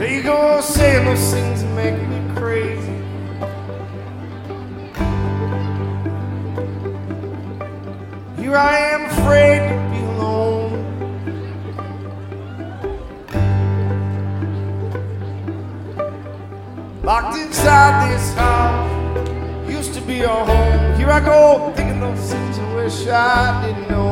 you go saying those things that make me crazy. Here I am afraid to be alone. Locked inside this house, used to be our home. Here I go, thinking those things I wish I didn't know.